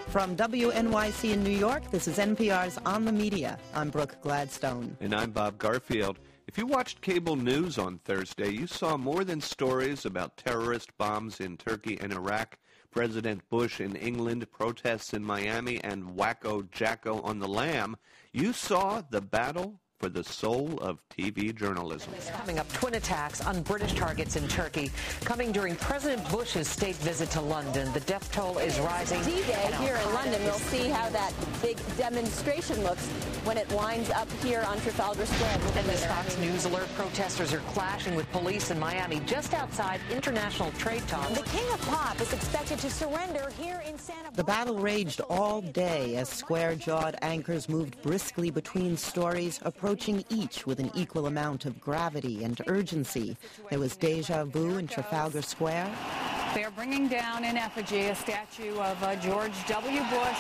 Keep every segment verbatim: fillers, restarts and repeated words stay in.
From W N Y C in New York, this is N P R's On the Media. I'm Brooke Gladstone. And I'm Bob Garfield. If you watched cable news on Thursday, you saw more than stories about terrorist bombs in Turkey and Iraq, President Bush in England, protests in Miami, and wacko Jacko on the lam. You saw the battle for the soul of T V journalism. Coming up, twin attacks on British targets in Turkey, coming during President Bush's state visit to London. The death toll is rising. D-Day here in London. We'll see how that big demonstration looks when it winds up here on Trafalgar Square. And this Fox News alert, protesters are clashing with police in Miami just outside International Trade Talks. The King of Pop is expected to surrender here in Santa Barbara. The battle raged all day as square-jawed anchors moved briskly between stories, approaching each with an equal amount of gravity and urgency. There was deja vu in Trafalgar Square. They're bringing down in effigy a statue of uh, George W. Bush.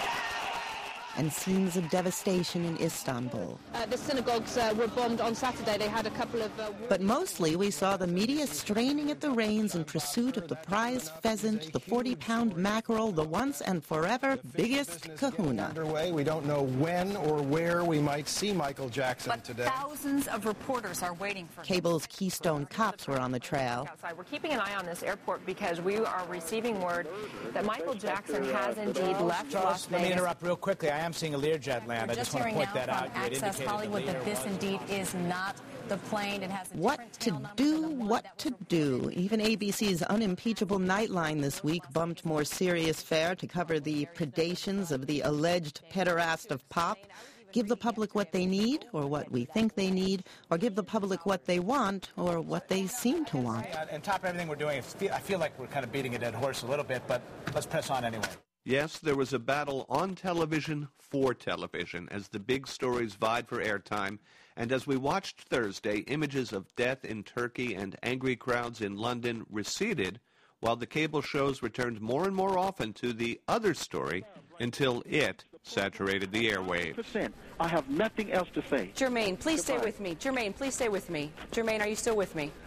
And scenes of devastation in Istanbul. Uh, the synagogues uh, were bombed on Saturday. They had a couple of... Uh, but mostly we saw the media straining at the reins in pursuit of the prize pheasant, the forty-pound mackerel, the once and forever biggest kahuna. Underway. We don't know when or where we might see Michael Jackson but today. Thousands of reporters are waiting for him. Cable's Keystone cops were on the trail. We're keeping an eye on this airport because we are receiving word that Michael Jackson has indeed left Las Vegas. Let me interrupt real quickly. I am seeing a Learjet land. I just want to point that out. Access Hollywood that this indeed is not the plane. It has a what to do, what to do. Even A B C's unimpeachable Nightline this week bumped more serious fare to cover the predations of the alleged pederast of pop. Give the public what they need, or what we think they need, or give the public what they want, or what they seem to want. On top of everything we're doing, I feel like we're kind of beating a dead horse a little bit, but let's press on anyway. Yes, there was a battle on television for television as the big stories vied for airtime. And as we watched Thursday, images of death in Turkey and angry crowds in London receded, while the cable shows returned more and more often to the other story until it saturated the airwaves. I have nothing else to say. Jermaine, please Goodbye. Stay with me. Jermaine, please stay with me. Jermaine, are you still with me?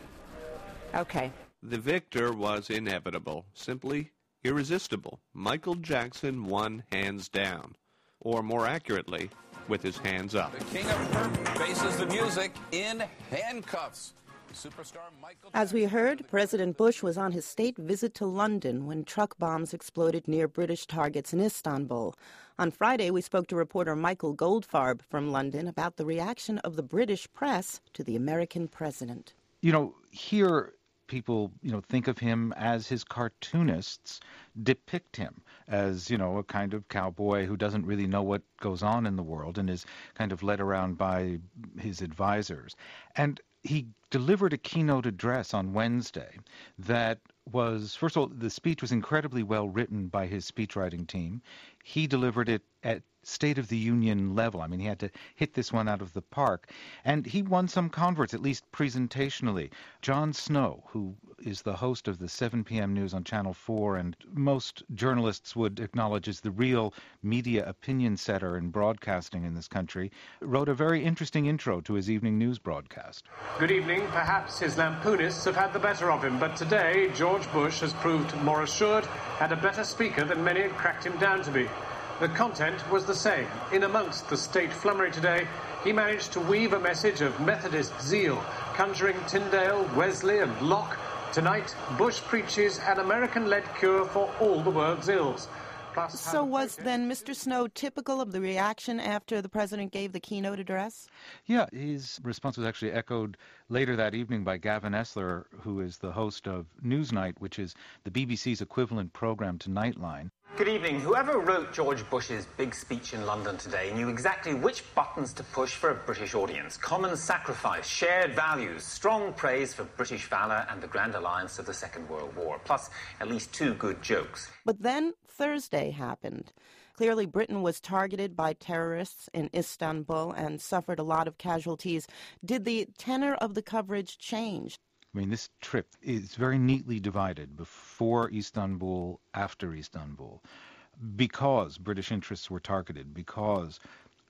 Okay. The victor was inevitable, simply irresistible. Michael Jackson won hands down, or more accurately, with his hands up. The King of Pop faces the music in handcuffs. Superstar Michael As we heard, President Bush was on his state visit to London when truck bombs exploded near British targets in Istanbul. On Friday, we spoke to reporter Michael Goldfarb from London about the reaction of the British press to the American president. You know, here people, you know, think of him as his cartoonists depict him as, you know, a kind of cowboy who doesn't really know what goes on in the world and is kind of led around by his advisors. And he delivered a keynote address on Wednesday that was, first of all, the speech was incredibly well written by his speechwriting team. He delivered it at State of the Union level. I mean, he had to hit this one out of the park. And he won some converts, at least presentationally. Jon Snow, who is the host of the seven p.m. news on Channel four, and most journalists would acknowledge is the real media opinion setter in broadcasting in this country, wrote a very interesting intro to his evening news broadcast. Good evening. Perhaps his lampoonists have had the better of him, but today George Bush has proved more assured and a better speaker than many had cracked him down to be. The content was the same. In amongst the state flummery today, he managed to weave a message of Methodist zeal, conjuring Tyndale, Wesley and Locke. Tonight, Bush preaches an American-led cure for all the world's ills. Plus, so was then Mister Snow typical of the reaction after the president gave the keynote address? Yeah, his response was actually echoed later that evening by Gavin Esler, who is the host of Newsnight, which is the B B C's equivalent program to Nightline. Good evening. Whoever wrote George Bush's big speech in London today knew exactly which buttons to push for a British audience. Common sacrifice, shared values, strong praise for British valour and the Grand Alliance of the Second World War, plus at least two good jokes. But then Thursday happened. Clearly, Britain was targeted by terrorists in Istanbul and suffered a lot of casualties. Did the tenor of the coverage change? I mean, this trip is very neatly divided before Istanbul, after Istanbul, because British interests were targeted, because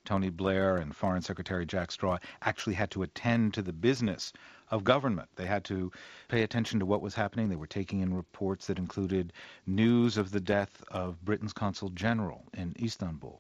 Tony Blair and Foreign Secretary Jack Straw actually had to attend to the business of government. They had to pay attention to what was happening. They were taking in reports that included news of the death of Britain's Consul General in Istanbul.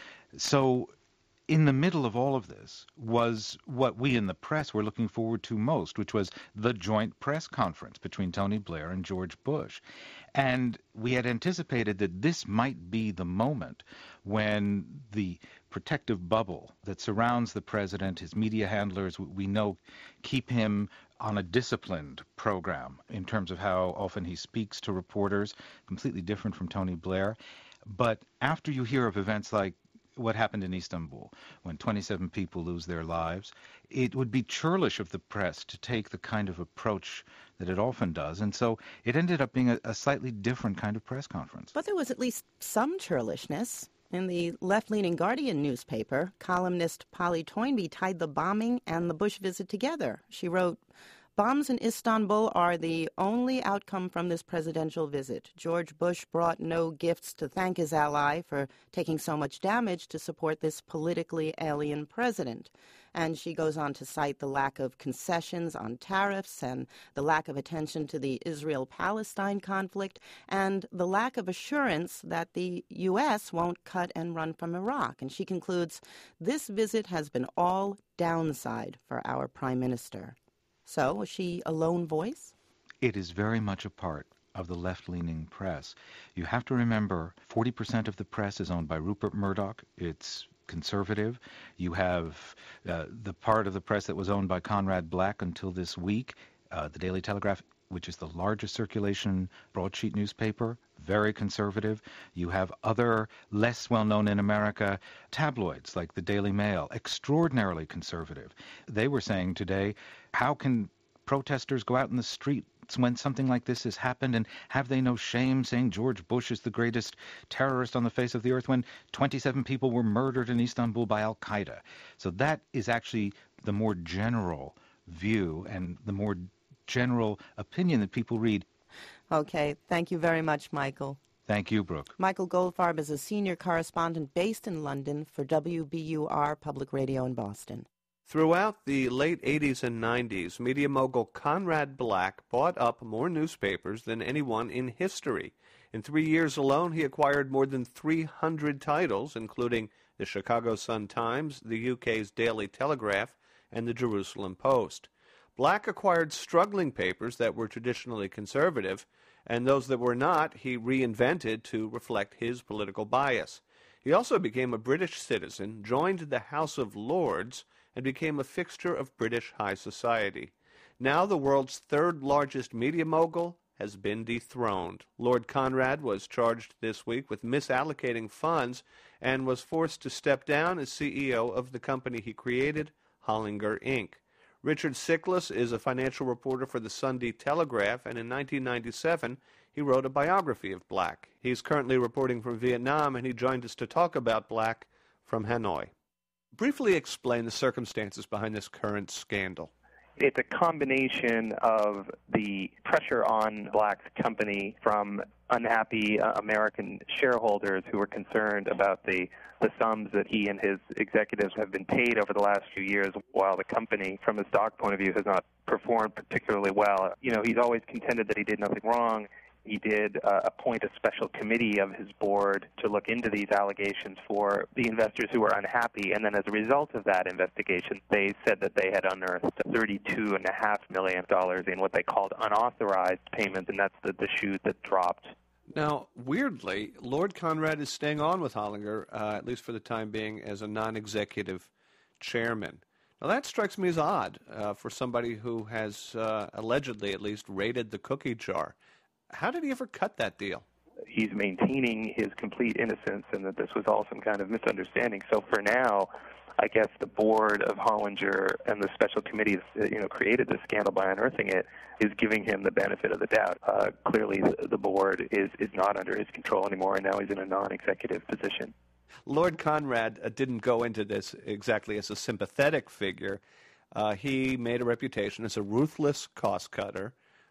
So in the middle of all of this was what we in the press were looking forward to most, which was the joint press conference between Tony Blair and George Bush. And we had anticipated that this might be the moment when the protective bubble that surrounds the president, his media handlers, we know keep him on a disciplined program in terms of how often he speaks to reporters, completely different from Tony Blair. But after you hear of events like what happened in Istanbul, when twenty-seven people lose their lives, it would be churlish of the press to take the kind of approach that it often does. And so it ended up being a, a slightly different kind of press conference. But there was at least some churlishness. In the left-leaning Guardian newspaper, columnist Polly Toynbee tied the bombing and the Bush visit together. She wrote, "Bombs in Istanbul are the only outcome from this presidential visit. George Bush brought no gifts to thank his ally for taking so much damage to support this politically alien president." And she goes on to cite the lack of concessions on tariffs and the lack of attention to the Israel-Palestine conflict and the lack of assurance that the U S won't cut and run from Iraq. And she concludes, "This visit has been all downside for our prime minister." So, was she a lone voice? It is very much a part of the left-leaning press. You have to remember, forty percent of the press is owned by Rupert Murdoch. It's conservative. You have uh, the part of the press that was owned by Conrad Black until this week, uh, the Daily Telegraph, which is the largest circulation broadsheet newspaper, very conservative. You have other less well-known in America tabloids like the Daily Mail, extraordinarily conservative. They were saying today, how can protesters go out in the streets when something like this has happened, and have they no shame saying George Bush is the greatest terrorist on the face of the earth when twenty-seven people were murdered in Istanbul by Al-Qaeda? So that is actually the more general view and the more general opinion that people read. Okay, thank you very much, Michael. Thank you, Brooke. Michael Goldfarb is a senior correspondent based in London for W B U R Public Radio in Boston. Throughout the late eighties and nineties, media mogul Conrad Black bought up more newspapers than anyone in history. In three years alone, he acquired more than three hundred titles, including the Chicago Sun-Times, the U K's Daily Telegraph, and the Jerusalem Post. Black acquired struggling papers that were traditionally conservative, and those that were not he reinvented to reflect his political bias. He also became a British citizen, joined the House of Lords, and became a fixture of British high society. Now the world's third-largest media mogul has been dethroned. Lord Conrad was charged this week with misallocating funds and was forced to step down as C E O of the company he created, Hollinger Incorporated. Richard Siklis is a financial reporter for the Sunday Telegraph, and in nineteen ninety-seven he wrote a biography of Black. He's currently reporting from Vietnam, and he joined us to talk about Black from Hanoi. Briefly explain the circumstances behind this current scandal. It's a combination of the pressure on Black's company from unhappy uh, American shareholders who are concerned about the, the sums that he and his executives have been paid over the last few years, while the company, from a stock point of view, has not performed particularly well. You know, he's always contended that he did nothing wrong. He did uh, appoint a special committee of his board to look into these allegations for the investors who were unhappy, and then as a result of that investigation, they said that they had unearthed thirty-two point five million dollars in what they called unauthorized payments, and that's the, the shoe that dropped. Now, weirdly, Lord Conrad is staying on with Hollinger, uh, at least for the time being, as a non-executive chairman. Now, that strikes me as odd uh, for somebody who has uh, allegedly, at least, raided the cookie jar. How did he ever cut that deal? He's maintaining his complete innocence and that this was all some kind of misunderstanding. So for now, I guess the board of Hollinger and the special committee that, you know, created this scandal by unearthing it is giving him the benefit of the doubt. Uh, clearly, the, the board is, is not under his control anymore, and now he's in a non-executive position. Lord Conrad uh, didn't go into this exactly as a sympathetic figure. Uh, he made a reputation as a ruthless cost cutter.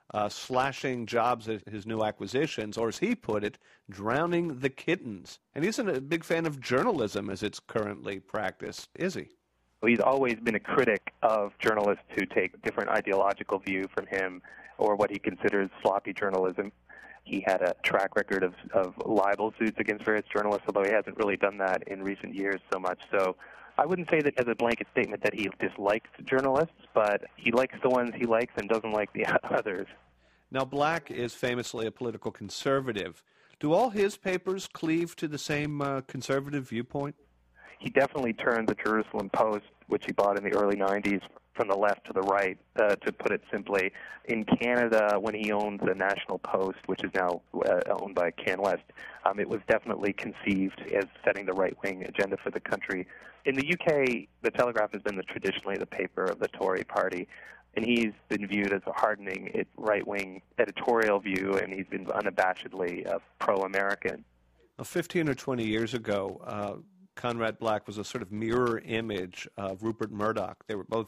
uh, slashing jobs at his new acquisitions, or as he put it, drowning the kittens. And he isn't a big fan of journalism as it's currently practiced, is he? Well, he's always been a critic of journalists who take a different ideological view from him or what he considers sloppy journalism. He had a track record of, of libel suits against various journalists, although he hasn't really done that in recent years so much. So I wouldn't say that as a blanket statement that he dislikes journalists, but he likes the ones he likes and doesn't like the others. Now, Black is famously a political conservative. Do all his papers cleave to the same uh, conservative viewpoint? He definitely turned the Jerusalem Post, which he bought in the early nineties, from the left to the right, uh, to put it simply. In Canada, when he owned the National Post, which is now uh, owned by CanWest, um, it was definitely conceived as setting the right-wing agenda for the country. In the U K, the Telegraph has been the, traditionally the paper of the Tory party, and he's been viewed as hardening its right-wing editorial view, and he's been unabashedly uh, pro-American. Well, fifteen or twenty years ago, uh, Conrad Black was a sort of mirror image of Rupert Murdoch. They were both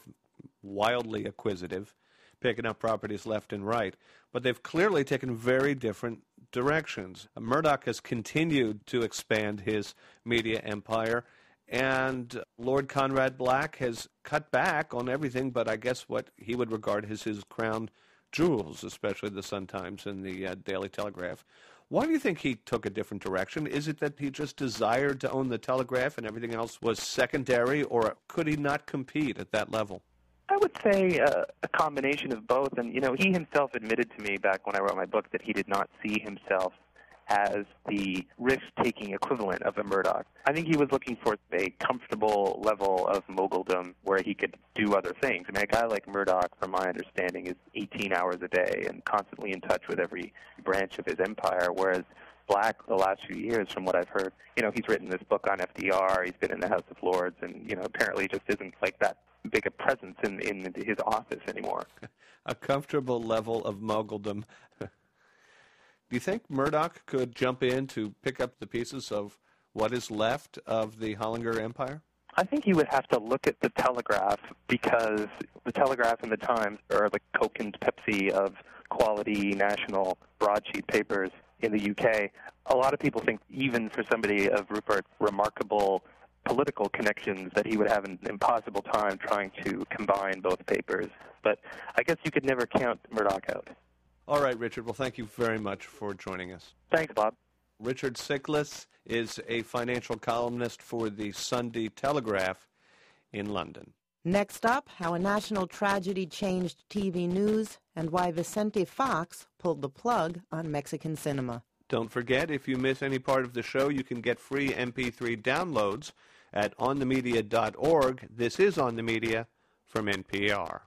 wildly acquisitive, picking up properties left and right, but they've clearly taken very different directions. Murdoch has continued to expand his media empire, and Lord Conrad Black has cut back on everything but I guess what he would regard as his crown jewels, especially the Sun-Times and the uh, Daily Telegraph. Why do you think he took a different direction? Is it that he just desired to own the Telegraph and everything else was secondary, or could he not compete at that level? I would say uh, a combination of both. And, you know, he himself admitted to me back when I wrote my book that he did not see himself as the risk-taking equivalent of a Murdoch. I think he was looking for a comfortable level of moguldom where he could do other things. I mean, a guy like Murdoch, from my understanding, is eighteen hours a day and constantly in touch with every branch of his empire, whereas Black, the last few years, from what I've heard, you know, he's written this book on F D R, he's been in the House of Lords, and, you know, apparently just isn't like that big a presence in, in his office anymore. A comfortable level of moguldom. Do you think Murdoch could jump in to pick up the pieces of what is left of the Hollinger Empire? I think you would have to look at the Telegraph, because the Telegraph and the Times are the Coke and Pepsi of quality national broadsheet papers in the U K. A lot of people think, even for somebody of Rupert's remarkable political connections, that he would have an impossible time trying to combine both papers. But I guess you could never count Murdoch out. All right, Richard. Well, thank you very much for joining us. Thanks, Bob. Richard Siklis is a financial columnist for the Sunday Telegraph in London. Next up, how a national tragedy changed T V news and why Vicente Fox pulled the plug on Mexican cinema. Don't forget, if you miss any part of the show, you can get free M P three downloads at on the media dot org. This is On the Media from N P R.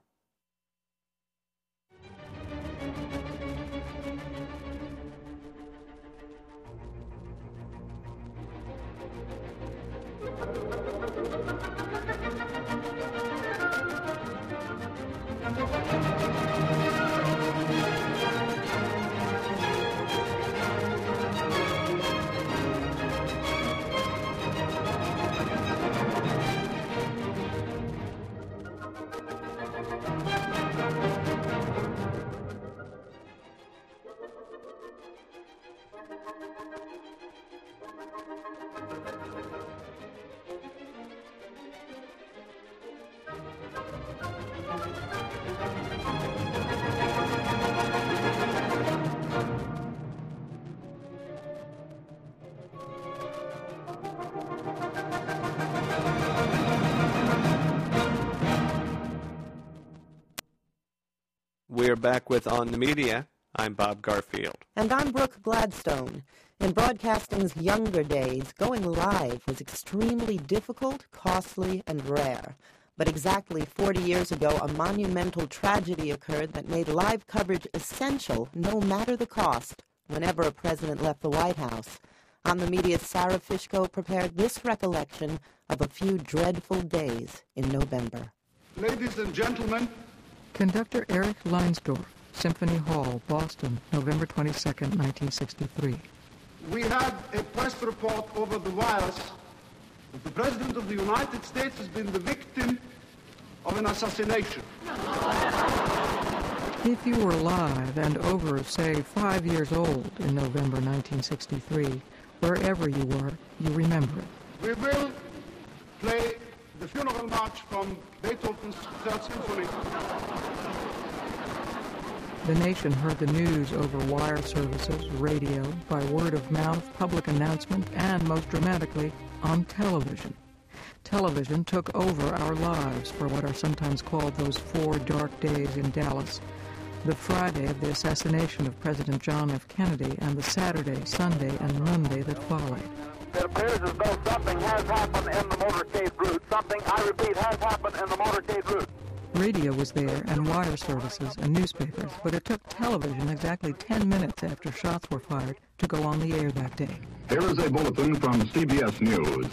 We're back with On the Media. I'm Bob Garfield. And I'm Brooke Gladstone. In broadcasting's younger days, going live was extremely difficult, costly, and rare. But exactly forty years ago, a monumental tragedy occurred that made live coverage essential, no matter the cost, whenever a president left the White House. On the Media's Sarah Fishko prepared this recollection of a few dreadful days in November. Ladies and gentlemen, Conductor Eric Leinsdorf, Symphony Hall, Boston, November twenty-second, nineteen sixty-three. We had a press report over the wires that the President of the United States has been the victim of an assassination. If you were alive and over, say, five years old in November nineteen sixty-three, wherever you were, you remember it. We will play the funeral march from Beethoven's Third Symphony. The nation heard the news over wire services, radio, by word of mouth, public announcement, and, most dramatically, on television. Television took over our lives for what are sometimes called those four dark days in Dallas. The Friday of the assassination of President John F. Kennedy and the Saturday, Sunday, and Monday that followed. It appears as though something has happened in the motorcade route. Something, I repeat, has happened in the motorcade route. Radio was there, and wire services, and newspapers, but it took television exactly ten minutes after shots were fired to go on the air that day. Here is a bulletin from C B S News.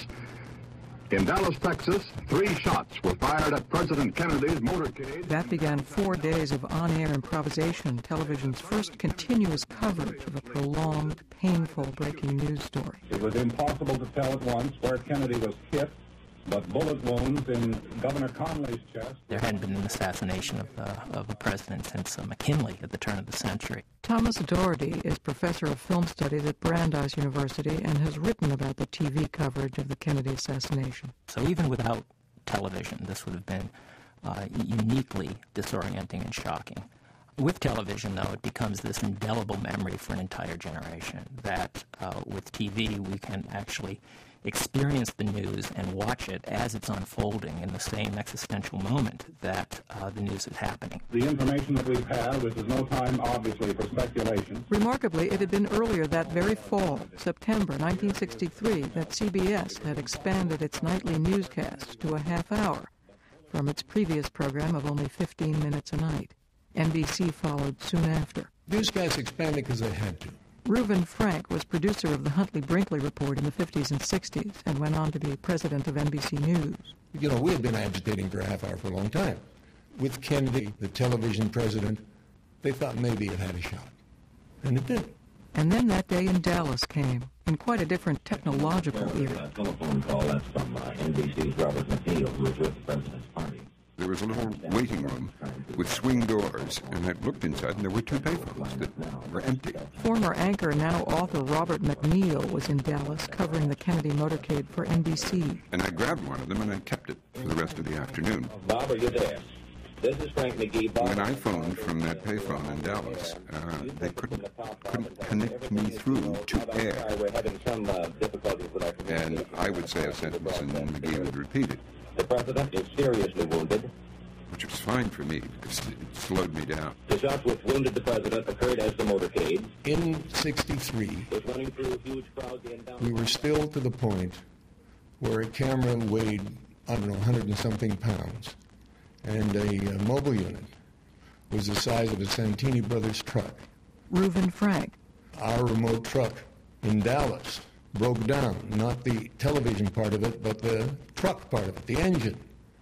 In Dallas, Texas, three shots were fired at President Kennedy's motorcade. That began four days of on-air improvisation, television's first continuous coverage of a prolonged, painful breaking news story. It was impossible to tell at once where Kennedy was hit, but bullet wounds in Governor Conley's chest. There hadn't been an assassination of, uh, of a president since uh, McKinley at the turn of the century. Thomas Doherty is professor of film studies at Brandeis University and has written about the T V coverage of the Kennedy assassination. So even without television, this would have been uh, uniquely disorienting and shocking. With television, though, it becomes this indelible memory for an entire generation that uh, with T V we can actually experience the news and watch it as it's unfolding in the same existential moment that uh, the news is happening. The information that we've had, this is no time, obviously, for speculation. Remarkably, it had been earlier that very fall, September nineteen sixty-three, that C B S had expanded its nightly newscast to a half hour from its previous program of only fifteen minutes a night. N B C followed soon after. Newscasts expanded because they had to. Reuven Frank was producer of the Huntley-Brinkley Report in the fifties and sixties and went on to be president of N B C News. You know, we had been agitating for a half hour for a long time. With Kennedy, the television president, they thought maybe it had a shot. And it did. And then that day in Dallas came, in quite a different technological era. A telephone call, that's from uh, N B C's Robert McNeil, who was with the president's party. There was a little waiting room with swing doors, and I looked inside, and there were two payphones that were empty. Former anchor and now author Robert McNeil was in Dallas covering the Kennedy motorcade for N B C. And I grabbed one of them, and I kept it for the rest of the afternoon. Bob, are you there? This is Frank McGee. Bob. When I phoned from that payphone in Dallas, uh, they couldn't, couldn't connect me through to air. We're having some uh, difficulties with our And I would say a sentence, and McGee would repeat it. The president is seriously wounded. Which was fine for me, because it slowed me down. The shots which wounded the president occurred as the motorcade. In sixty-three, was running through huge crowds in down. We were still to the point where a camera weighed, I don't know, one hundred and something pounds, and a uh, mobile unit was the size of a Santini Brothers truck. Reuven Frank. Our remote truck in Dallas broke down, not the television part of it, but the truck part of it, the engine.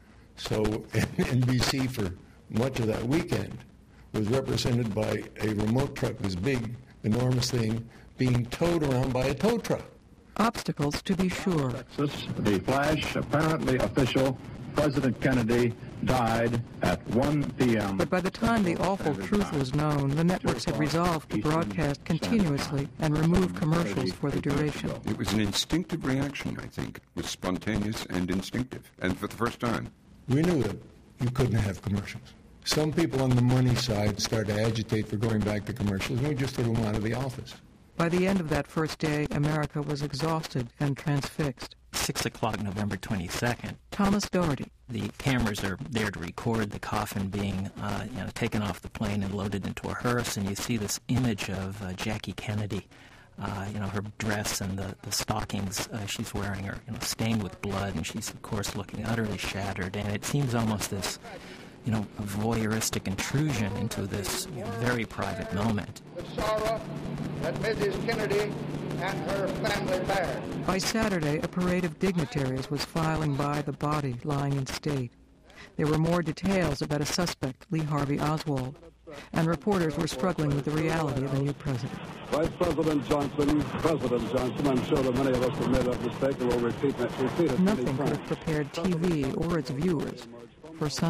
So N B C for much of that weekend was represented by a remote truck, this big, enormous thing, being towed around by a tow truck. Obstacles, to be sure. Texas, the flash, apparently official, President Kennedy died at one p.m. But by the time the awful truth was known, the networks had resolved to broadcast continuously and remove commercials for the duration. It was an instinctive reaction, I think. It was spontaneous and instinctive, and for the first time. We knew that you couldn't have commercials. Some people on the money side started to agitate for going back to commercials, and we just threw them out of the office. By the end of that first day, America was exhausted and transfixed. Six o'clock, November twenty-second. Thomas Doherty. The cameras are there to record the coffin being uh, you know, taken off the plane and loaded into a hearse, and you see this image of uh, Jackie Kennedy. Uh, you know, her dress and the, the stockings uh, she's wearing are, you know, stained with blood, and she's, of course, looking utterly shattered. And it seems almost this, you know, voyeuristic intrusion into this you know, very private moment. The sorrow that Missus Kennedy and her family bear. By Saturday, a parade of dignitaries was filing by the body lying in state. There were more details about a suspect, Lee Harvey Oswald, and reporters were struggling with the reality of a new president. Vice President Johnson, President Johnson, I'm sure that many of us have made that mistake and will repeat, repeat it. Nothing could have prepared T V or its viewers for Sunday.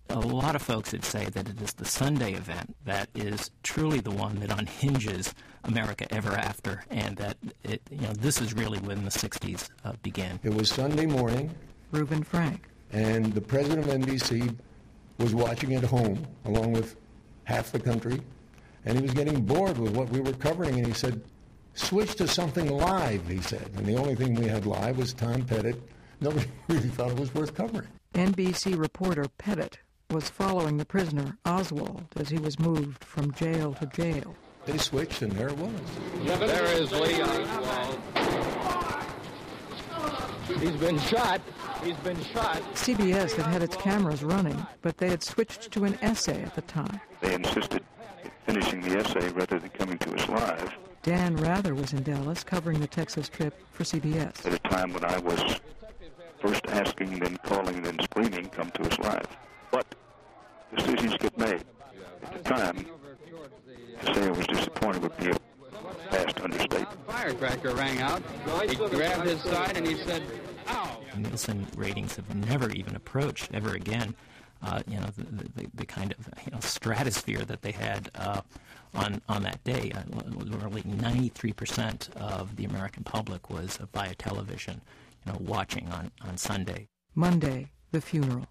A lot of folks would say that it is the Sunday event that is truly the one that unhinges America ever after, and that it, you know, this is really when the sixties uh, began. It was Sunday morning. Reuben Frank. And the president of N B C was watching at home, along with half the country, and he was getting bored with what we were covering, and he said, switch to something live, he said. And the only thing we had live was Tom Pettit. Nobody really thought it was worth covering. N B C reporter Pettit was following the prisoner, Oswald, as he was moved from jail to jail. They switched, and there it was. There is Lee Oswald. He's been shot. He's been shot. C B S had had its cameras running, but they had switched to an essay at the time. They insisted finishing the essay rather than coming to us live. Dan Rather was in Dallas covering the Texas trip for C B S. At a time when I was first asking, then calling, then screaming, come to us live. But decisions get made. At the time, to say I was disappointed would be a vast understatement. Firecracker rang out. He grabbed his side and he said, ow! Nielsen ratings have never even approached ever again, uh, you know, the, the, the kind of you know stratosphere that they had uh, on on that day. Uh, literally ninety-three percent of the American public was uh, via television, you know, watching on, on Sunday. Monday, the funeral.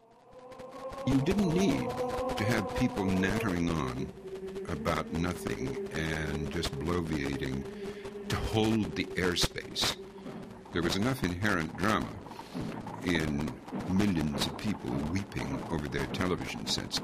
You didn't need to have people nattering on about nothing and just bloviating to hold the airspace. There was enough inherent drama in millions of people weeping over their television sets.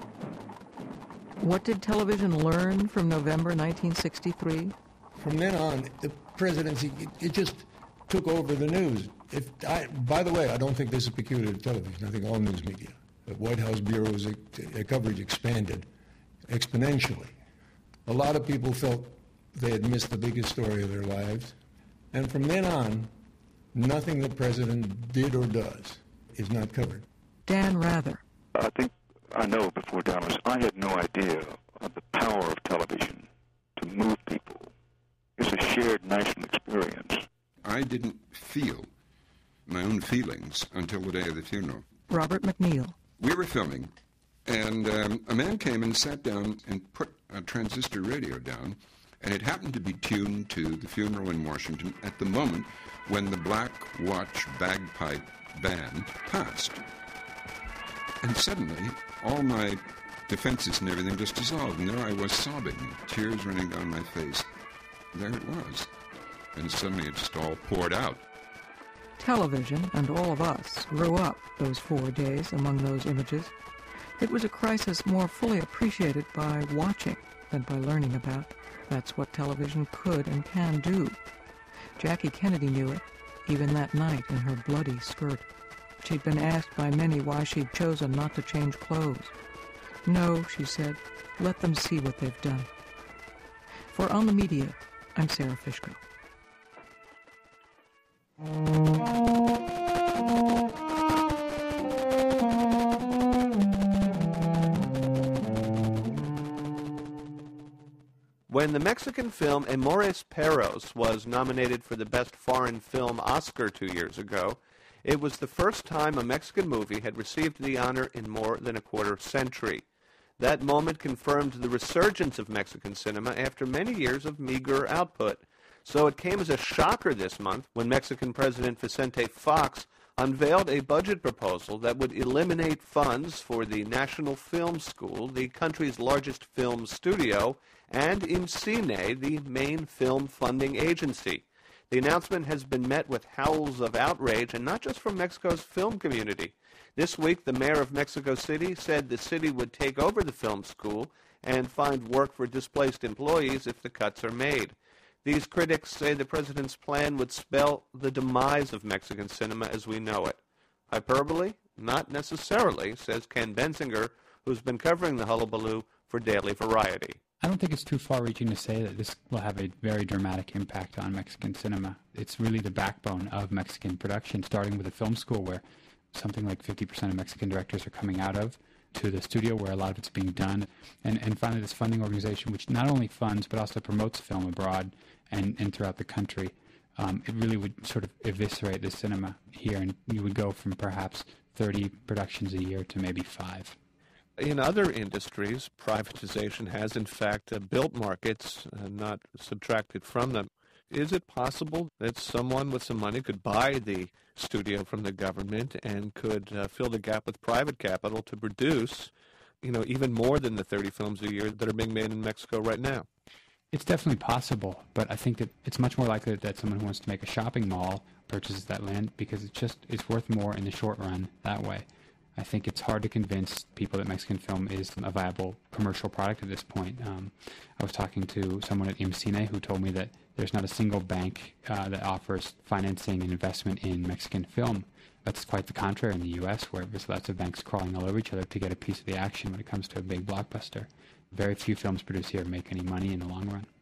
What did television learn from November nineteen sixty-three? From then on, the presidency, it, it just took over the news. If I, by the way, I don't think this is peculiar to television. I think all news media. The White House bureaus' uh, coverage expanded exponentially. A lot of people felt they had missed the biggest story of their lives. And from then on, nothing the president did or does is not covered. Dan Rather. I think I know before Dallas, I had no idea of the power of television to move people. It's a shared national experience. I didn't feel my own feelings until the day of the funeral. Robert McNeil. We were filming, and um, a man came and sat down and put a transistor radio down, and it happened to be tuned to the funeral in Washington at the moment when the Black Watch Bagpipe Band passed. And suddenly, all my defenses and everything just dissolved, and there I was sobbing, tears running down my face. There it was. And suddenly it just all poured out. Television, and all of us, grew up those four days among those images. It was a crisis more fully appreciated by watching than by learning about. That's what television could and can do. Jackie Kennedy knew it, even that night in her bloody skirt. She'd been asked by many why she'd chosen not to change clothes. No, she said, let them see what they've done. For On the Media, I'm Sarah Fishko. When the Mexican film Amores Perros was nominated for the Best Foreign Film Oscar two years ago, it was the first time a Mexican movie had received the honor in more than a quarter century. That moment confirmed the resurgence of Mexican cinema after many years of meager output. So it came as a shocker this month when Mexican President Vicente Fox unveiled a budget proposal that would eliminate funds for the National Film School, the country's largest film studio, and IMCINE, the main film funding agency. The announcement has been met with howls of outrage, and not just from Mexico's film community. This week, the mayor of Mexico City said the city would take over the film school and find work for displaced employees if the cuts are made. These critics say the president's plan would spell the demise of Mexican cinema as we know it. Hyperbole? Not necessarily, says Ken Bensinger, who's been covering the hullabaloo for Daily Variety. I don't think it's too far-reaching to say that this will have a very dramatic impact on Mexican cinema. It's really the backbone of Mexican production, starting with a film school where something like fifty percent of Mexican directors are coming out of, to the studio where a lot of it's being done, and, and finally this funding organization which not only funds but also promotes film abroad and, and throughout the country. Um, it really would sort of eviscerate the cinema here, and you would go from perhaps thirty productions a year to maybe five. In other industries, privatization has, in fact, uh, built markets, uh, not subtracted from them. Is it possible that someone with some money could buy the studio from the government and could uh, fill the gap with private capital to produce, you know, even more than the thirty films a year that are being made in Mexico right now? It's definitely possible, but I think that it's much more likely that someone who wants to make a shopping mall purchases that land because it's just it's worth more in the short run that way. I think it's hard to convince people that Mexican film is a viable commercial product at this point. Um, I was talking to someone at IMCINE who told me that there's not a single bank uh, that offers financing and investment in Mexican film. That's quite the contrary in the U S, where there's lots of banks crawling all over each other to get a piece of the action when it comes to a big blockbuster. Very few films produced here make any money in the long run.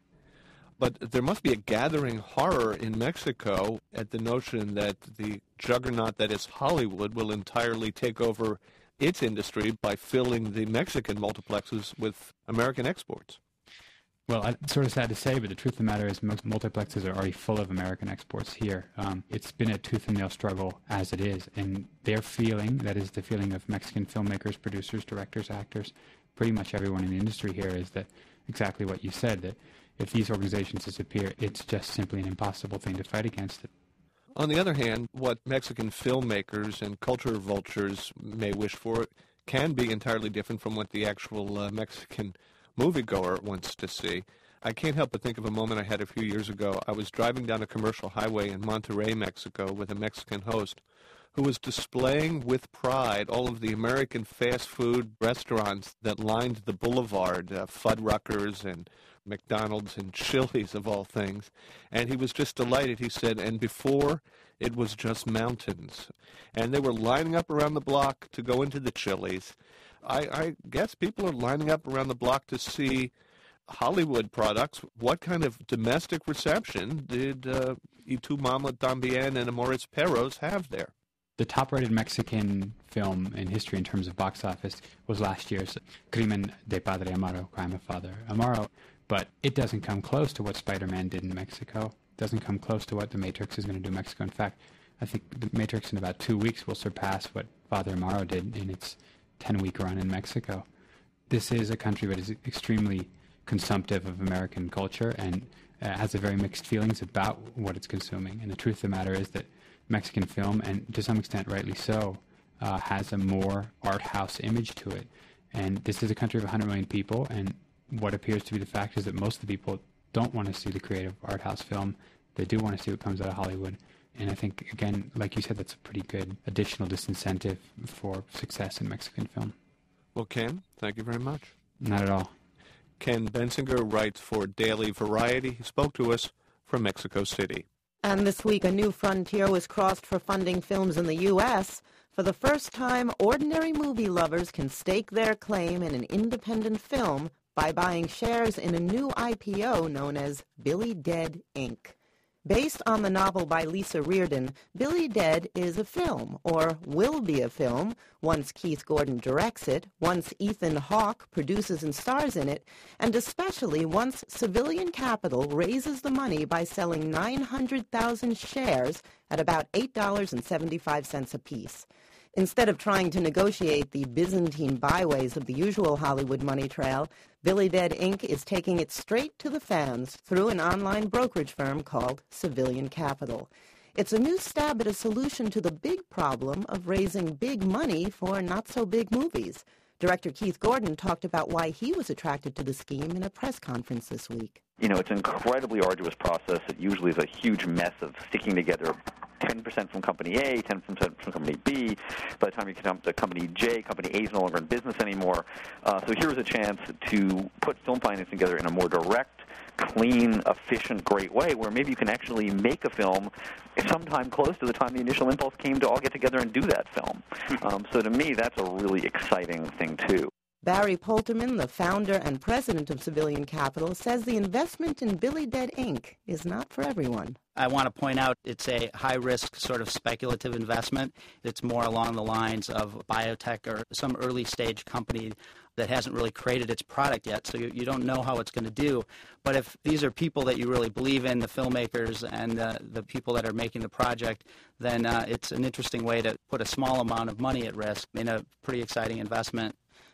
But there must be a gathering horror in Mexico at the notion that the juggernaut that is Hollywood will entirely take over its industry by filling the Mexican multiplexes with American exports. Well, it's sort of sad to say, but the truth of the matter is most multiplexes are already full of American exports here. Um, it's been a tooth and nail struggle as it is, and their feeling, that is the feeling of Mexican filmmakers, producers, directors, actors, pretty much everyone in the industry here, is that exactly what you said, that if these organizations disappear, it's just simply an impossible thing to fight against it. On the other hand, what Mexican filmmakers and culture vultures may wish for can be entirely different from what the actual uh, Mexican moviegoer wants to see. I can't help but think of a moment I had a few years ago. I was driving down a commercial highway in Monterrey, Mexico, with a Mexican host who was displaying with pride all of the American fast food restaurants that lined the boulevard, uh, Fuddruckers and McDonald's and Chili's of all things. And he was just delighted. He said, and before it was just mountains. And they were lining up around the block to go into the Chili's. I, I guess people are lining up around the block to see Hollywood products. What kind of domestic reception did uh, Y Tu Mama Tambien and Amores Perros have there? The top-rated Mexican film in history in terms of box office was last year's Crimen de Padre Amaro, Crime of Father Amaro, but it doesn't come close to what Spider-Man did in Mexico. It doesn't come close to what The Matrix is going to do in Mexico. In fact, I think The Matrix in about two weeks will surpass what Father Amaro did in its ten-week run in Mexico. This is a country that is extremely consumptive of American culture and uh, has a very mixed feelings about what it's consuming. And the truth of the matter is that Mexican film, and to some extent rightly so, uh, has a more art house image to it. And this is a country of one hundred million people, and what appears to be the fact is that most of the people don't want to see the creative art house film. They do want to see what comes out of Hollywood. And I think, again, like you said, that's a pretty good additional disincentive for success in Mexican film. Well, Ken, thank you very much. Not at all. Ken Bensinger writes for Daily Variety. He spoke to us from Mexico City. And this week, a new frontier was crossed for funding films in the U S For the first time, ordinary movie lovers can stake their claim in an independent film by buying shares in a new I P O known as Billy Dead, Incorporated. Based on the novel by Lisa Reardon, Billy Dead is a film, or will be a film, once Keith Gordon directs it, once Ethan Hawke produces and stars in it, and especially once Civilian Capital raises the money by selling nine hundred thousand shares at about eight dollars and seventy-five cents apiece. Instead of trying to negotiate the Byzantine byways of the usual Hollywood money trail, Billy Dead, Incorporated is taking it straight to the fans through an online brokerage firm called Civilian Capital. It's a new stab at a solution to the big problem of raising big money for not-so-big movies. Director Keith Gordon talked about why he was attracted to the scheme in a press conference this week. You know, it's an incredibly arduous process. It usually is a huge mess of sticking together ten percent from Company A, ten percent from Company B. By the time you come to Company J, Company A is no longer in business anymore. Uh, so here's a chance to put film financing together in a more direct, clean, efficient, great way where maybe you can actually make a film sometime close to the time the initial impulse came to all get together and do that film. Um, so to me, that's a really exciting thing, too. Barry Polterman, the founder and president of Civilian Capital, says the investment in Billy Dead, Incorporated is not for everyone. I want to point out it's a high-risk sort of speculative investment. It's more along the lines of biotech or some early-stage company that hasn't really created its product yet, so you, you don't know how it's going to do. But if these are people that you really believe in, the filmmakers and uh, the people that are making the project, then uh, it's an interesting way to put a small amount of money at risk in a pretty exciting investment.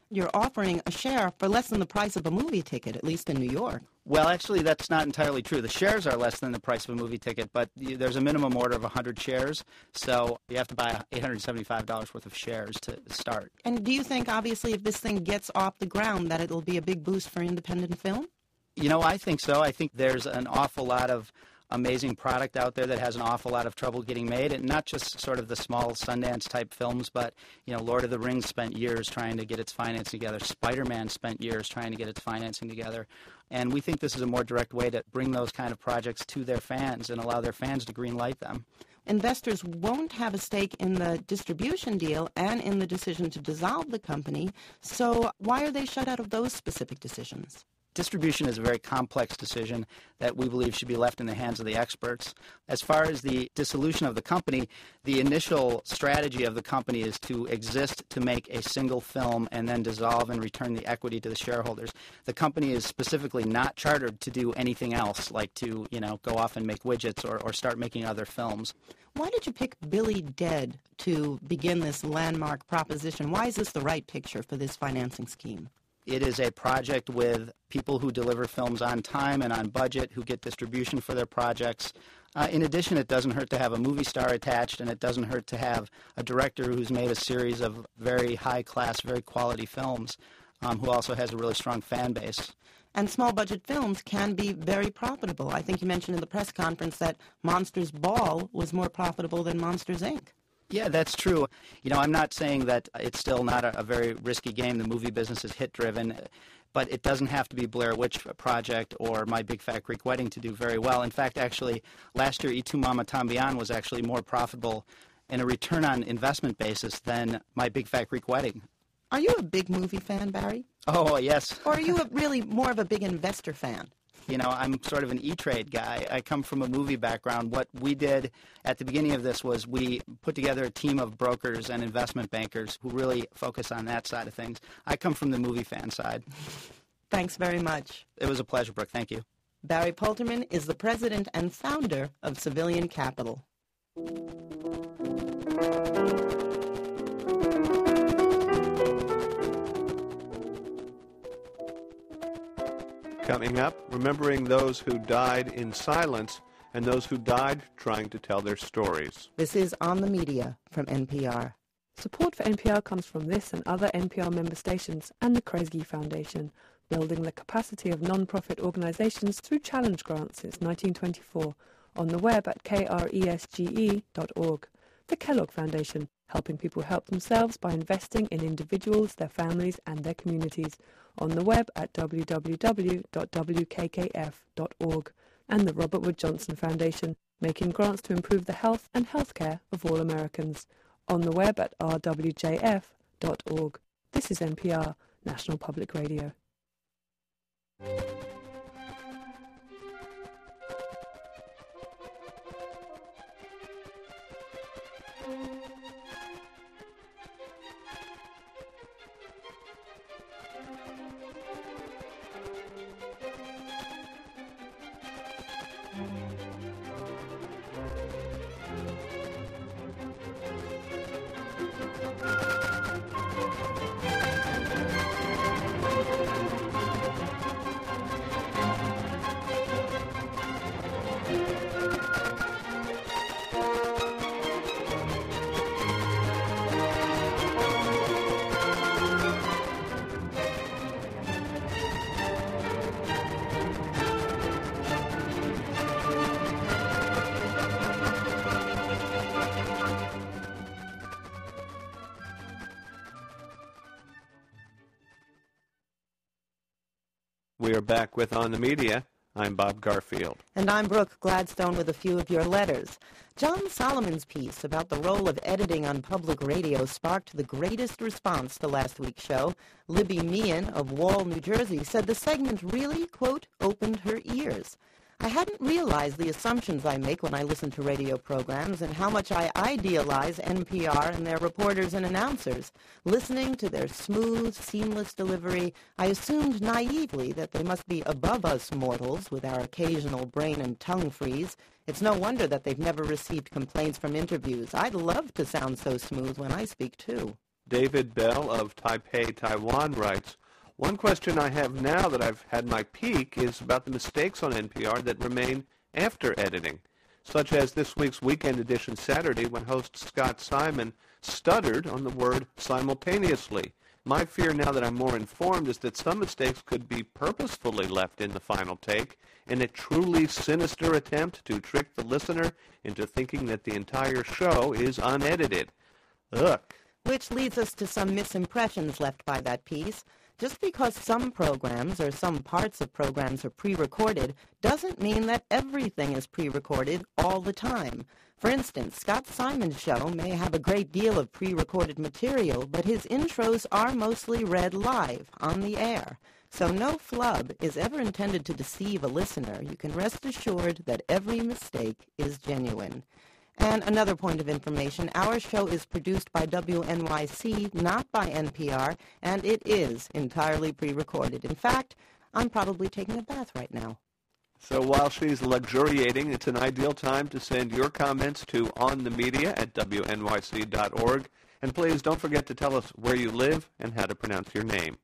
you're offering a share for less than the price of a movie ticket, at least in New York. Well, actually, that's not entirely true. The shares are less than the price of a movie ticket, but there's a minimum order of one hundred shares, so you have to buy eight hundred seventy-five dollars worth of shares to start. And do you think, obviously, if this thing gets off the ground, that it'll be a big boost for independent film? You know, I think so. I think there's an awful lot of amazing product out there that has an awful lot of trouble getting made, and not just sort of the small Sundance type films, but, you know, Lord of the Rings spent years trying to get its financing together. Spider-Man spent years trying to get its financing together. And we think this is a more direct way to bring those kind of projects to their fans and allow their fans to greenlight them. Investors won't have a stake in the distribution deal and in the decision to dissolve the company, so why are they shut out of those specific decisions? Distribution is a very complex decision that we believe should be left in the hands of the experts. As far as the dissolution of the company, the initial strategy of the company is to exist to make a single film and then dissolve and return the equity to the shareholders. The company is specifically not chartered to do anything else, like to, you know, go off and make widgets or, or start making other films. Why did you pick Billy Dead to begin this landmark proposition? Why is this the right picture for this financing scheme? It is a project with people who deliver films on time and on budget, who get distribution for their projects. Uh, in addition, it doesn't hurt to have a movie star attached, and it doesn't hurt to have a director who's made a series of very high-class, very quality films, um, who also has a really strong fan base. And small-budget films can be very profitable. I think you mentioned in the press conference that Monsters Ball was more profitable than Monsters, Incorporated. Yeah, that's true. You know, I'm not saying that it's still not a, a very risky game. The movie business is hit-driven, but it doesn't have to be Blair Witch Project or My Big Fat Greek Wedding to do very well. In fact, actually, last year, Y Tu Mama También was actually more profitable in a return on investment basis than My Big Fat Greek Wedding. Are you a big movie fan, Barry? Oh, yes. Or are you a, really more of a big investor fan? You know, I'm sort of an E-Trade guy. I come from a movie background. What we did at the beginning of this was we put together a team of brokers and investment bankers who really focus on that side of things. I come from the movie fan side. Thanks very much. It was a pleasure, Brooke. Thank you. Barry Polterman is the president and founder of Civilian Capital. Coming up, remembering those who died in silence and those who died trying to tell their stories. This is On the Media from N P R. Support for N P R comes from this and other N P R member stations and the Kresge Foundation, building the capacity of non-profit organizations through challenge grants since nineteen twenty-four, on the web at kresge dot org. The Kellogg Foundation, helping people help themselves by investing in individuals, their families, and their communities, on the web at w w w dot w k k f dot org. And the Robert Wood Johnson Foundation, making grants to improve the health and healthcare of all Americans, on the web at r w j f dot org. This is N P R, National Public Radio. We are back with On the Media. I'm Bob Garfield. And I'm Brooke Gladstone with a few of your letters. John Solomon's piece about the role of editing on public radio sparked the greatest response to last week's show. Libby Meehan of Wall, New Jersey, said the segment really, quote, opened her ears. I hadn't realized the assumptions I make when I listen to radio programs and how much I idealize N P R and their reporters and announcers. Listening to their smooth, seamless delivery, I assumed naively that they must be above us mortals with our occasional brain and tongue freeze. It's no wonder that they've never received complaints from interviews. I'd love to sound so smooth when I speak, too. David Bell of Taipei, Taiwan writes, one question I have now that I've had my peek is about the mistakes on N P R that remain after editing, such as this week's Weekend Edition Saturday when host Scott Simon stuttered on the word simultaneously. My fear now that I'm more informed is that some mistakes could be purposefully left in the final take in a truly sinister attempt to trick the listener into thinking that the entire show is unedited. Ugh. Which leads us to some misimpressions left by that piece. Just because some programs or some parts of programs are pre-recorded doesn't mean that everything is pre-recorded all the time. For instance, Scott Simon's show may have a great deal of pre-recorded material, but his intros are mostly read live, on the air. So no flub is ever intended to deceive a listener. You can rest assured that every mistake is genuine. And another point of information, our show is produced by W N Y C, not by N P R, and it is entirely pre-recorded. In fact, I'm probably taking a bath right now. So while she's luxuriating, it's an ideal time to send your comments to onthemedia at W N Y C dot org. And please don't forget to tell us where you live and how to pronounce your name.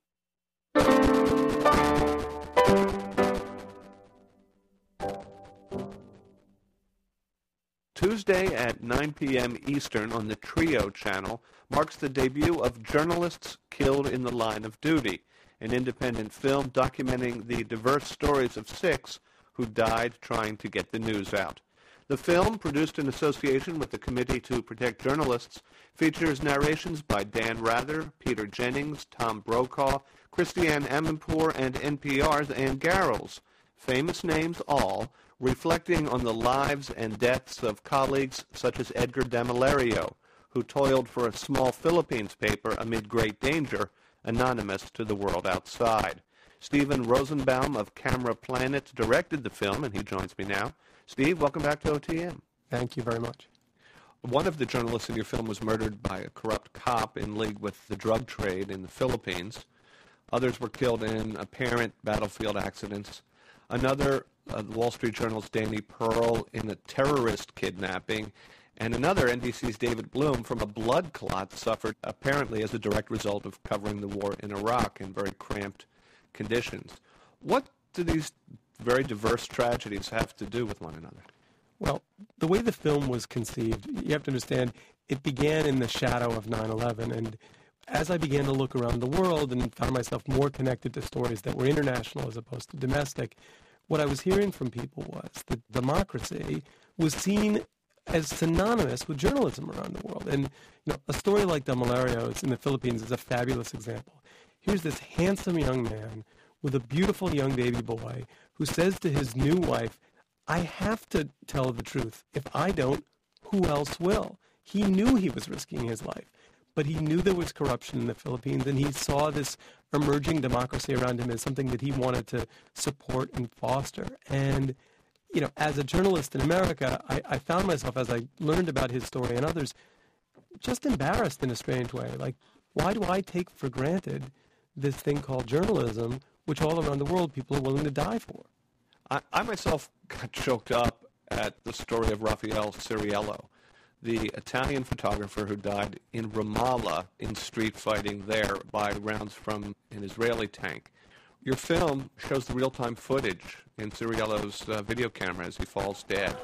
Tuesday at nine p.m. Eastern on the Trio channel marks the debut of Journalists Killed in the Line of Duty, an independent film documenting the diverse stories of six who died trying to get the news out. The film, produced in association with the Committee to Protect Journalists, features narrations by Dan Rather, Peter Jennings, Tom Brokaw, Christiane Amanpour, and N P R's Ann Garrels, famous names all, reflecting on the lives and deaths of colleagues such as Edgar Damalario, who toiled for a small Philippines paper amid great danger, anonymous to the world outside. Stephen Rosenbaum of Camera Planet directed the film, and he joins me now. Steve, welcome back to O T M. Thank you very much. One of the journalists in your film was murdered by a corrupt cop in league with the drug trade in the Philippines. Others were killed in apparent battlefield accidents. Another, uh, the Wall Street Journal's Danny Pearl, in a terrorist kidnapping. And another, N B C's David Bloom, from a blood clot suffered apparently as a direct result of covering the war in Iraq in very cramped conditions. What do these very diverse tragedies have to do with one another? Well, the way the film was conceived, you have to understand, it began in the shadow of nine eleven, and as I began to look around the world and found myself more connected to stories that were international as opposed to domestic, what I was hearing from people was that democracy was seen as synonymous with journalism around the world. And you know, a story like Damalarios in the Philippines is a fabulous example. Here's this handsome young man with a beautiful young baby boy who says to his new wife, I have to tell the truth. If I don't, who else will? He knew he was risking his life, but he knew there was corruption in the Philippines, and he saw this emerging democracy around him as something that he wanted to support and foster. And, you know, as a journalist in America, I, I found myself, as I learned about his story and others, just embarrassed in a strange way. Like, why do I take for granted this thing called journalism, which all around the world people are willing to die for? I, I myself got choked up at the story of Rafael Ciriello, the Italian photographer who died in Ramallah in street fighting there by rounds from an Israeli tank. Your film shows the real-time footage in Ciriello's uh, video camera as he falls dead.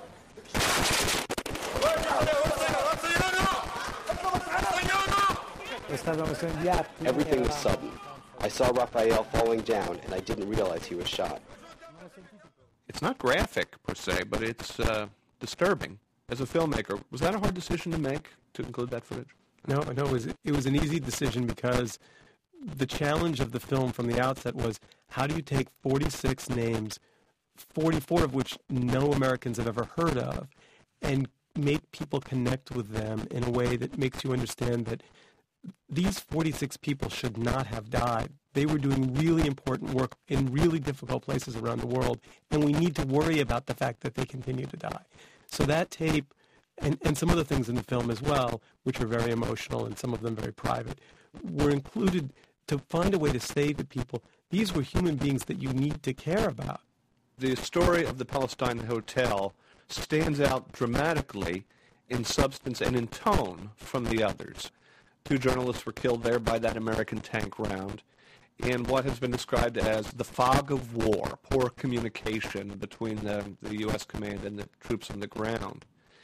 Everything was sudden. I saw Rafael falling down, and I didn't realize he was shot. It's not graphic, per se, but it's uh, disturbing. As a filmmaker, was that a hard decision to make, to include that footage? No, no, it was, it was an easy decision because the challenge of the film from the outset was, how do you take forty-six names, forty-four of which no Americans have ever heard of, and make people connect with them in a way that makes you understand that these forty-six people should not have died. They were doing really important work in really difficult places around the world, and we need to worry about the fact that they continue to die. So that tape, and, and some other things in the film as well, which are very emotional and some of them very private, were included to find a way to say to people, these were human beings that you need to care about. The story of the Palestine Hotel stands out dramatically in substance and in tone from the others. Two journalists were killed there by that American tank round in what has been described as the fog of war, poor communication between the, the U S command and the troops on the ground.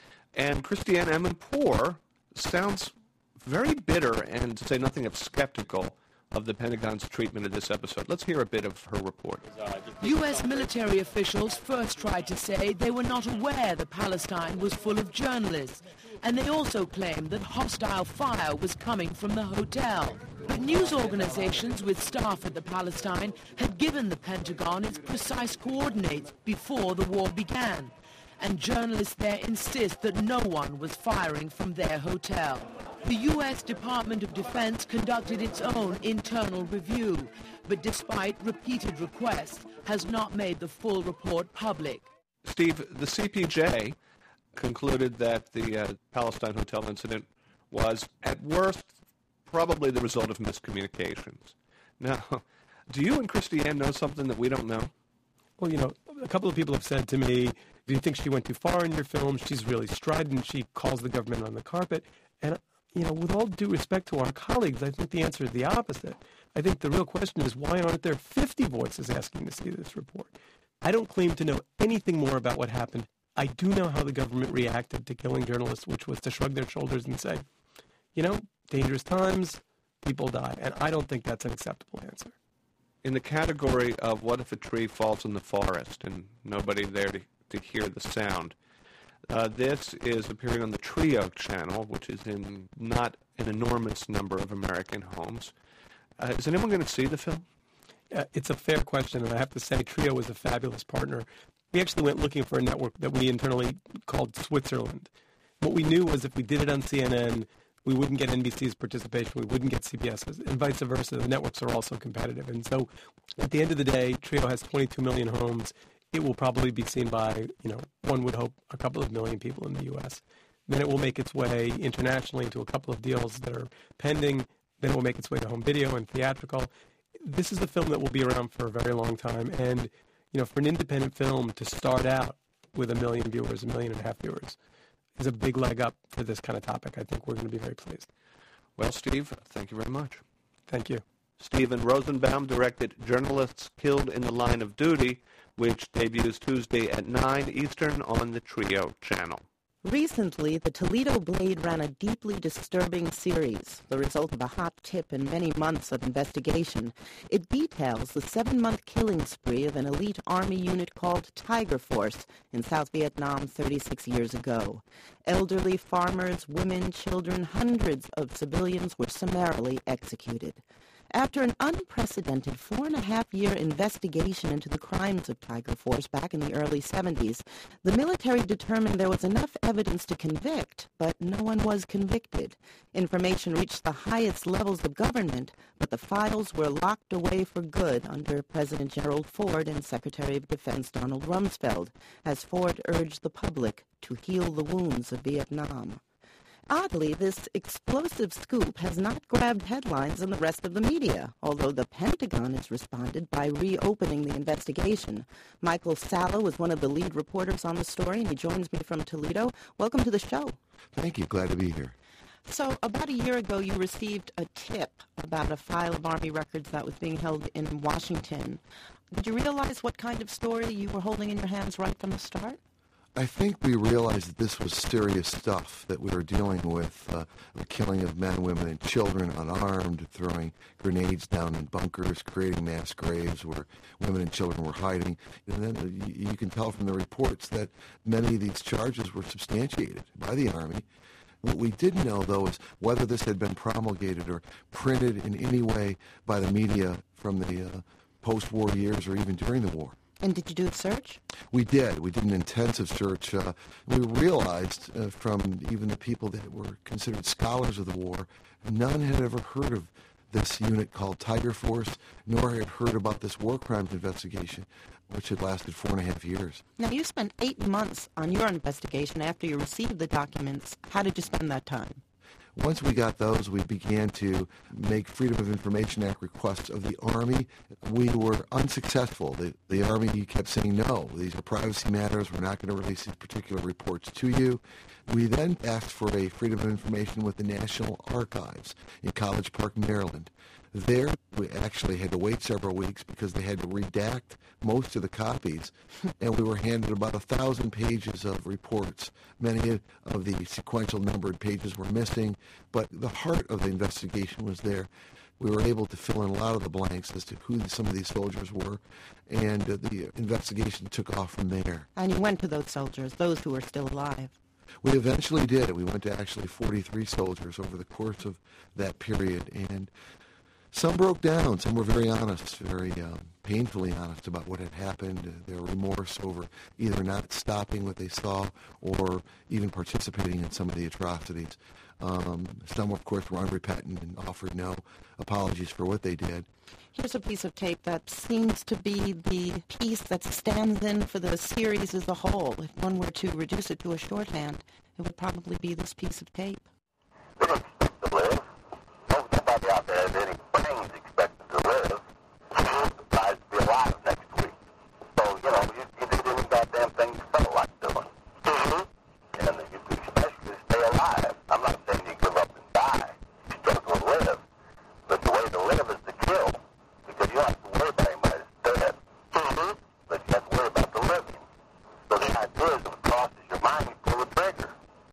And Christiane Amanpour sounds very bitter and, to say nothing of skeptical, of the Pentagon's treatment of this episode. Let's hear a bit of her report. U S military officials first tried to say they were not aware that Palestine was full of journalists, and they also claimed that hostile fire was coming from the hotel. But news organizations with staff at the Palestine had given the Pentagon its precise coordinates before the war began, and journalists there insist that no one was firing from their hotel. The U S Department of Defense conducted its own internal review, but despite repeated requests, has not made the full report public. Steve, the C P J concluded that the uh, Palestine Hotel incident was, at worst, probably the result of miscommunications. Now, do you and Christiane know something that we don't know? Well, you know, a couple of people have said to me, do you think she went too far in your film? She's really strident. She calls the government on the carpet. And, you know, with all due respect to our colleagues, I think the answer is the opposite. I think the real question is, why aren't there fifty voices asking to see this report? I don't claim to know anything more about what happened. I do know how the government reacted to killing journalists, which was to shrug their shoulders and say, you know, dangerous times, people die. And I don't think that's an acceptable answer. In the category of what if a tree falls in the forest and nobody there to, to hear the sound, uh, this is appearing on the Trio channel, which is in not an enormous number of American homes. Uh, is anyone going to see the film? Uh, it's a fair question, and I have to say Trio was a fabulous partner. We actually went looking for a network that we internally called Switzerland. What we knew was if we did it on C N N, we wouldn't get N B C's participation, we wouldn't get CBS's, and vice versa. The networks are also competitive. And so at the end of the day, Trio has twenty-two million homes. It will probably be seen by, you know, one would hope, a couple of million people in the U S. Then it will make its way internationally into a couple of deals that are pending. Then it will make its way to home video and theatrical. This is a film that will be around for a very long time. And, you know, for an independent film to start out with a million viewers, a million and a half viewers, is a big leg up for this kind of topic. I think we're going to be very pleased. Well, Steve, thank you very much. Thank you. Steven Rosenbaum directed Journalists Killed in the Line of Duty, which debuts Tuesday at nine Eastern on the Trio channel. Recently, the Toledo Blade ran a deeply disturbing series, the result of a hot tip and many months of investigation. It details the seven-month killing spree of an elite Army unit called Tiger Force in South Vietnam thirty-six years ago. Elderly farmers, women, children, hundreds of civilians were summarily executed. After an unprecedented four-and-a-half-year investigation into the crimes of Tiger Force back in the early seventies, the military determined there was enough evidence to convict, but no one was convicted. Information reached the highest levels of government, but the files were locked away for good under President Gerald Ford and Secretary of Defense Donald Rumsfeld, as Ford urged the public to heal the wounds of Vietnam. Oddly, this explosive scoop has not grabbed headlines in the rest of the media, although the Pentagon has responded by reopening the investigation. Michael Salla was one of the lead reporters on the story, and he joins me from Toledo. Welcome to the show. Thank you. Glad to be here. So, about a year ago, you received a tip about a file of Army records that was being held in Washington. Did you realize what kind of story you were holding in your hands right from the start? I think we realized that this was serious stuff, that we were dealing with uh, the killing of men, women, and children unarmed, throwing grenades down in bunkers, creating mass graves where women and children were hiding. And then uh, you, you can tell from the reports that many of these charges were substantiated by the Army. What we didn't know, though, is whether this had been promulgated or printed in any way by the media from the uh, post-war years or even during the war. And did you do a search? We did. We did an intensive search. Uh, we realized uh, from even the people that were considered scholars of the war, none had ever heard of this unit called Tiger Force, nor had heard about this war crimes investigation, which had lasted four and a half years. Now, you spent eight months on your investigation after you received the documents. How did you spend that time? Once we got those, we began to make Freedom of Information Act requests of the Army. We were unsuccessful. The, the Army kept saying, no, these are privacy matters. We're not going to release these particular reports to you. We then asked for a Freedom of Information with the National Archives in College Park, Maryland. There, we actually had to wait several weeks because they had to redact most of the copies, and we were handed about a thousand pages of reports. Many of the sequential numbered pages were missing, but the heart of the investigation was there. We were able to fill in a lot of the blanks as to who some of these soldiers were, and uh, the investigation took off from there. And you went to those soldiers, those who were still alive. We eventually did. We went to actually forty-three soldiers over the course of that period, and some broke down. Some were very honest, very um, painfully honest about what had happened, uh, their remorse over either not stopping what they saw or even participating in some of the atrocities. Um, some, of course, were unrepentant and offered no apologies for what they did. Here's a piece of tape that seems to be the piece that stands in for the series as a whole. If one were to reduce it to a shorthand, it would probably be this piece of tape. Nobody out there has any brains expected to live. Surprised to be alive next week. So, you know, you, you did any goddamn thing you felt like doing. Mm-hmm. And you do especially to stay alive. I'm not saying you give up and die. You struggle to live. But the way to live is to kill. Because you don't have to worry about anybody that's dead. Mm-hmm. But you have to worry about the living. So the idea is if it crosses your mind, you pull the trigger.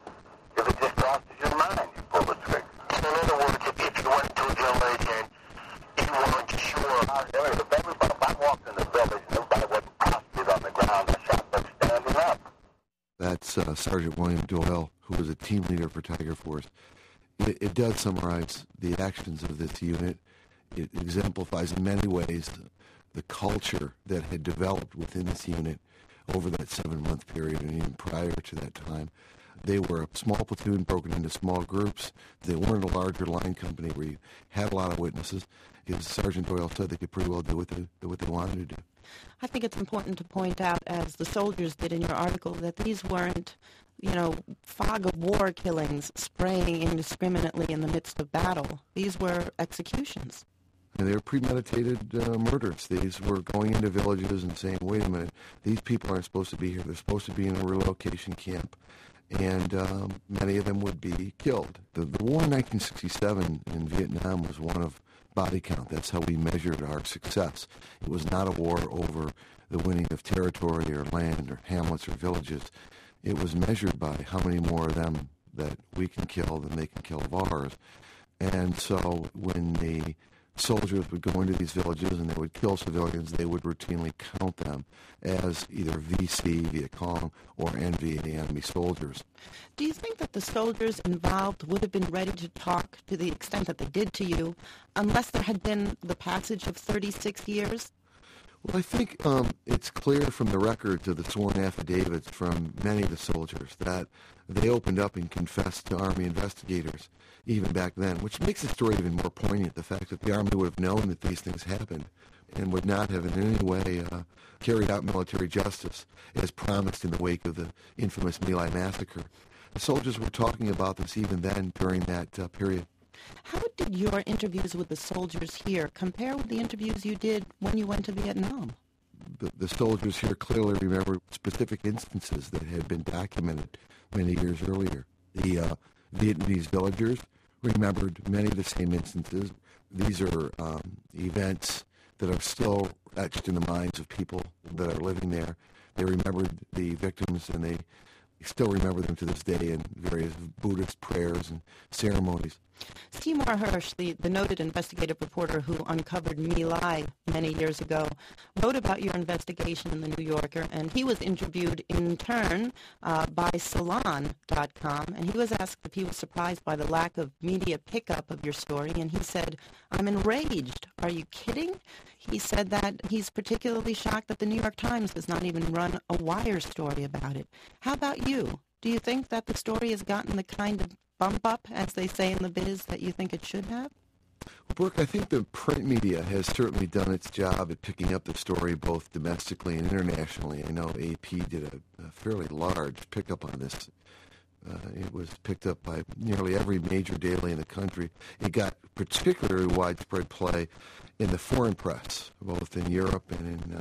If it just crosses your mind, you pull the trigger. In other words, if, if you went to a village and you weren't sure, I, if everybody, if I walked in the village and everybody wasn't prostrate on the ground, I shot them standing up. That's uh, Sergeant William Doyle, who was a team leader for Tiger Force. It, it does summarize the actions of this unit. It exemplifies in many ways the culture that had developed within this unit over that seven-month period and even prior to that time. They were a small platoon broken into small groups. They weren't a larger line company where you had a lot of witnesses. As Sergeant Doyle said, they could pretty well do what they, do what they wanted to do. I think it's important to point out, as the soldiers did in your article, that these weren't, you know, fog of war killings spraying indiscriminately in the midst of battle. These were executions. And they were premeditated uh, murders. These were going into villages and saying, wait a minute, these people aren't supposed to be here. They're supposed to be in a relocation camp. And um, many of them would be killed. The, the war in nineteen sixty-seven in Vietnam was one of body count. That's how we measured our success. It was not a war over the winning of territory or land or hamlets or villages. It was measured by how many more of them that we can kill than they can kill of ours. And so when the soldiers would go into these villages and they would kill civilians, they would routinely count them as either V C, Viet Cong, or N V, the enemy soldiers. Do you think that the soldiers involved would have been ready to talk to the extent that they did to you unless there had been the passage of thirty-six years? Well, I think um, it's clear from the records of the sworn affidavits from many of the soldiers that they opened up and confessed to Army investigators even back then, which makes the story even more poignant, the fact that the Army would have known that these things happened and would not have in any way uh, carried out military justice as promised in the wake of the infamous My Lai massacre. The soldiers were talking about this even then during that uh, period. How did your interviews with the soldiers here compare with the interviews you did when you went to Vietnam? The, the soldiers here clearly remember specific instances that had been documented many years earlier. The uh, Vietnamese villagers remembered many of the same instances. These are um, events that are still etched in the minds of people that are living there. They remembered the victims, and they still remember them to this day in various Buddhist prayers and ceremonies. Seymour Hersh, the, the noted investigative reporter who uncovered My Lai many years ago, wrote about your investigation in the New Yorker, and he was interviewed in turn uh, by Salon dot com, and he was asked if he was surprised by the lack of media pickup of your story, and he said, "I'm enraged. Are you kidding?" He said that he's particularly shocked that the New York Times does not even run a wire story about it. How about you? Do you think that the story has gotten the kind of bump up, as they say in the biz, that you think it should have? Well, Brooke, I think the print media has certainly done its job at picking up the story both domestically and internationally. I know A P did a, a fairly large pickup on this. Uh, it was picked up by nearly every major daily in the country. It got particularly widespread play in the foreign press, both in Europe and in uh,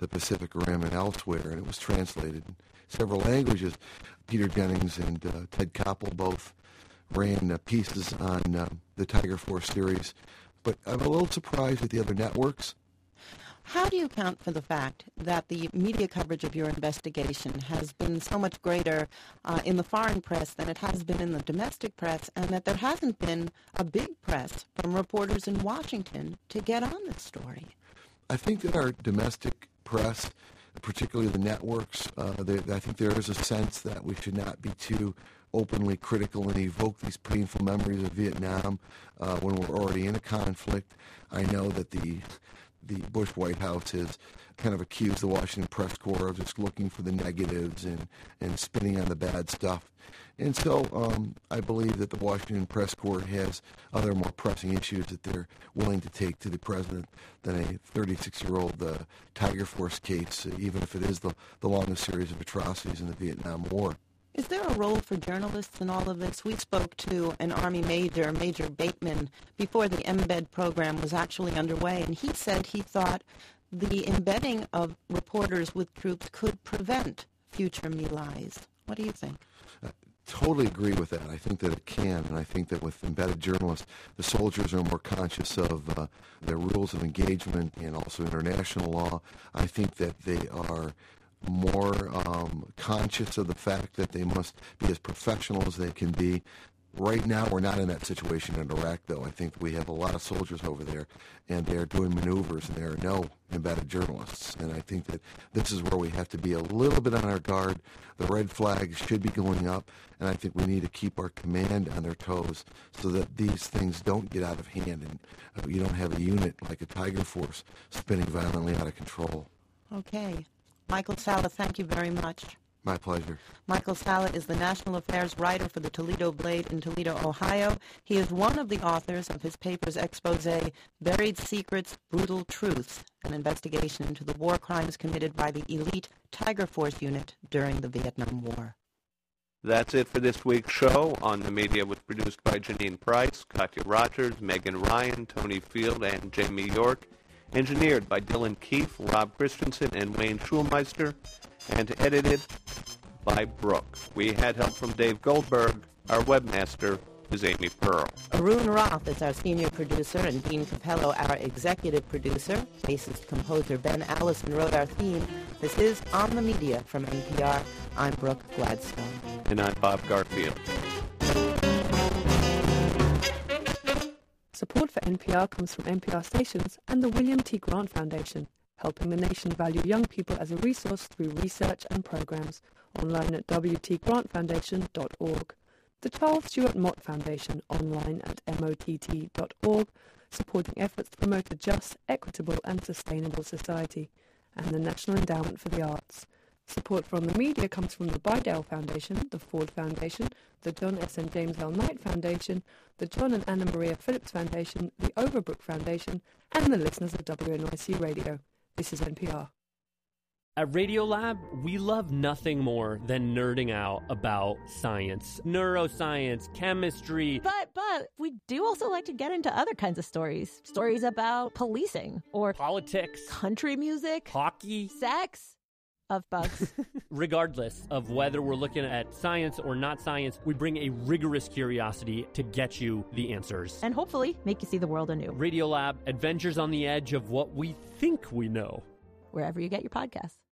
the Pacific Rim and elsewhere, and it was translated in several languages. Peter Jennings and uh, Ted Koppel both ran uh, pieces on uh, the Tiger Force series, but I'm a little surprised with the other networks. How do you account for the fact that the media coverage of your investigation has been so much greater uh, in the foreign press than it has been in the domestic press, and that there hasn't been a big press from reporters in Washington to get on this story? I think that our domestic press, particularly the networks, uh, they, I think there is a sense that we should not be too openly critical and evoke these painful memories of Vietnam uh, when we're already in a conflict. I know that the the Bush White House has kind of accused the Washington Press Corps of just looking for the negatives and, and spinning on the bad stuff. And so um, I believe that the Washington Press Corps has other more pressing issues that they're willing to take to the president than a thirty-six-year-old uh, Tiger Force case, even if it is the, the longest series of atrocities in the Vietnam War. Is there a role for journalists in all of this? We spoke to an Army major, Major Bateman, before the embed program was actually underway, and he said he thought the embedding of reporters with troops could prevent future My Lais. What do you think? I totally agree with that. I think that it can, and I think that with embedded journalists, the soldiers are more conscious of uh, their rules of engagement and also international law. I think that they are more um, conscious of the fact that they must be as professional as they can be. Right now, we're not in that situation in Iraq, though. I think we have a lot of soldiers over there, and they're doing maneuvers, and there are no embedded journalists. And I think that this is where we have to be a little bit on our guard. The red flags should be going up, and I think we need to keep our command on their toes so that these things don't get out of hand, and uh, you don't have a unit like a Tiger Force spinning violently out of control. Okay. Michael Salla, thank you very much. My pleasure. Michael Salla is the National Affairs writer for the Toledo Blade in Toledo, Ohio. He is one of the authors of his paper's expose, Buried Secrets, Brutal Truths, an investigation into the war crimes committed by the elite Tiger Force unit during the Vietnam War. That's it for this week's show. On the Media was produced by Janine Price, Katya Rogers, Megan Ryan, Tony Field, and Jamie York. Engineered by Dylan Keefe, Rob Christensen, and Wayne Schulmeister, and edited by Brooke. We had help from Dave Goldberg. Our webmaster is Amy Pearl. Arun Roth is our senior producer, and Dean Capello our executive producer. Bassist-composer Ben Allison wrote our theme. This is On the Media from N P R. I'm Brooke Gladstone. And I'm Bob Garfield. Support for N P R comes from N P R stations and the William T. Grant Foundation, helping the nation value young people as a resource through research and programs. Online at w t grant foundation dot org. The Charles Stewart Mott Foundation, online at m o t t dot org, supporting efforts to promote a just, equitable and sustainable society. And the National Endowment for the Arts. Support from the media comes from the Bidell Foundation, the Ford Foundation, the John S. and James L. Knight Foundation, the John and Anna Maria Phillips Foundation, the Overbrook Foundation, and the listeners of W N Y C Radio. This is N P R. At Radiolab, we love nothing more than nerding out about science, neuroscience, chemistry. But, but, we do also like to get into other kinds of stories. Stories about policing, or politics, country music, hockey, sex. Of bugs. Regardless of whether we're looking at science or not science, we bring a rigorous curiosity to get you the answers. And hopefully make you see the world anew. Radiolab, adventures on the edge of what we think we know. Wherever you get your podcasts.